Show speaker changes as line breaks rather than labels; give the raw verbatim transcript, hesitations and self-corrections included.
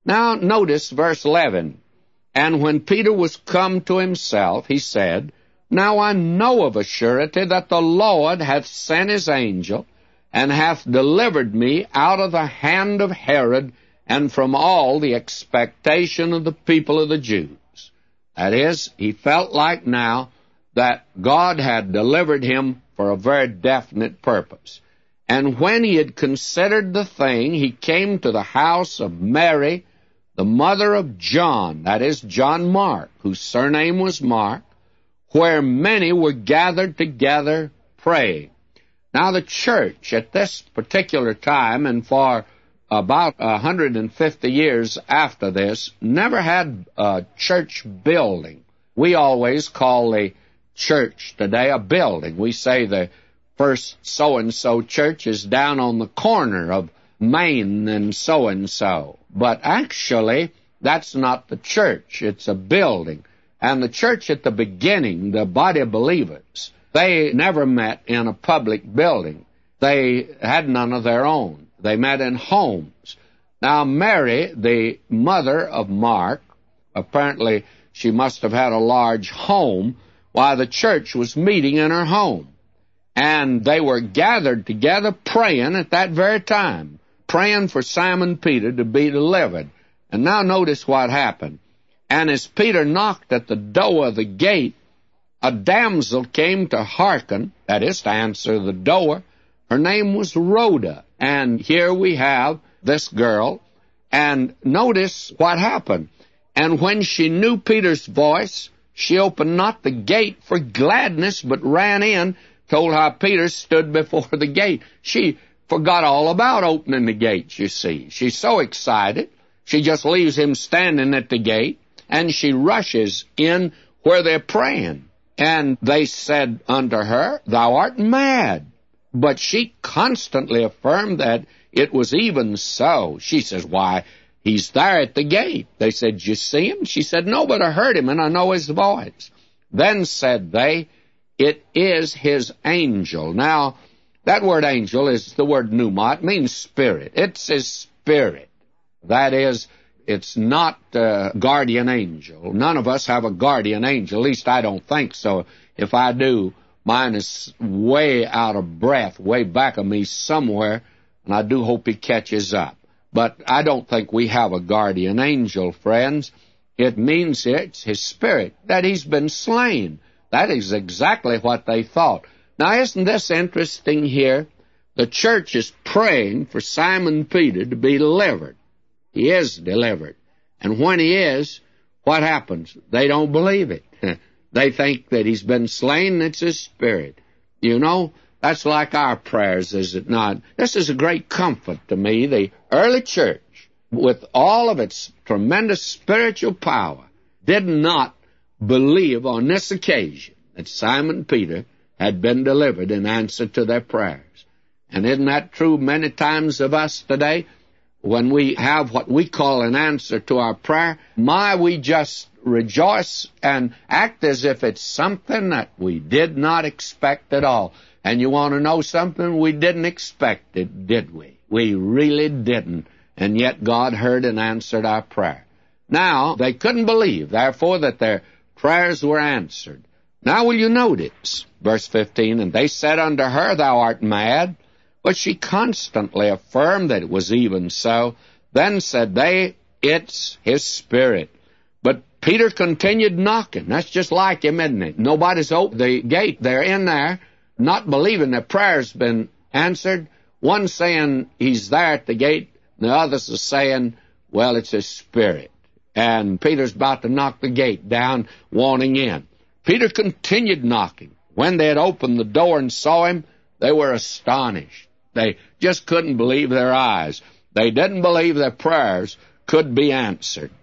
Now notice verse eleven. And when Peter was come to himself, he said, Now I know of a surety that the Lord hath sent his angel, and hath delivered me out of the hand of Herod, and from all the expectation of the people of the Jews. That is, he felt like now that God had delivered him for a very definite purpose. And when he had considered the thing, he came to the house of Mary, the mother of John, that is, John Mark, whose surname was Mark, where many were gathered together praying. Now the church at this particular time, and for about one hundred fifty years after this, never had a church building. We always call the church today a building. We say the first so-and-so church is down on the corner of Main and so-and-so. But actually, that's not the church. It's a building. And the church at the beginning, the body of believers, they never met in a public building. They had none of their own. They met in homes. Now, Mary, the mother of Mark, apparently she must have had a large home while the church was meeting in her home. And they were gathered together praying at that very time, praying for Simon Peter to be delivered. And now notice what happened. And as Peter knocked at the door of the gate, a damsel came to hearken, that is, to answer the door. Her name was Rhoda. And here we have this girl. And notice what happened. And when she knew Peter's voice, she opened not the gate for gladness, but ran in, told how Peter stood before the gate. She forgot all about opening the gate, you see. She's so excited, she just leaves him standing at the gate, and she rushes in where they're praying. And they said unto her, Thou art mad. But she constantly affirmed that it was even so. She says, Why, he's there at the gate. They said, You see him? She said, No, but I heard him, and I know his voice. Then said they, It is his angel. Now, that word angel is the word pneuma. It means spirit. It's his spirit. That is, it's not a guardian angel. None of us have a guardian angel. At least I don't think so. If I do, mine is way out of breath, way back of me somewhere, and I do hope he catches up. But I don't think we have a guardian angel, friends. It means it's his spirit, that he's been slain. That is exactly what they thought. Now, isn't this interesting here? The church is praying for Simon Peter to be delivered. He is delivered. And when he is, what happens? They don't believe it. They think that he's been slain, and it's his spirit. You know, that's like our prayers, is it not? This is a great comfort to me. The early church, with all of its tremendous spiritual power, did not believe on this occasion that Simon Peter had been delivered in answer to their prayers. And isn't that true many times of us today? When we have what we call an answer to our prayer, my, we just rejoice and act as if it's something that we did not expect at all. And you want to know something? We didn't expect it, did we? We really didn't. And yet God heard and answered our prayer. Now, they couldn't believe, therefore, that their prayers were answered. Now will you notice, verse fifteen, And they said unto her, Thou art mad. But she constantly affirmed that it was even so. Then said they, It's his spirit. But Peter continued knocking. That's just like him, isn't it? Nobody's opened the gate. They're in there, not believing their prayer's been answered. One saying he's there at the gate, and the others are saying, well, it's his spirit. And Peter's about to knock the gate down, wanting in. Peter continued knocking. When they had opened the door and saw him, they were astonished. They just couldn't believe their eyes. They didn't believe their prayers could be answered.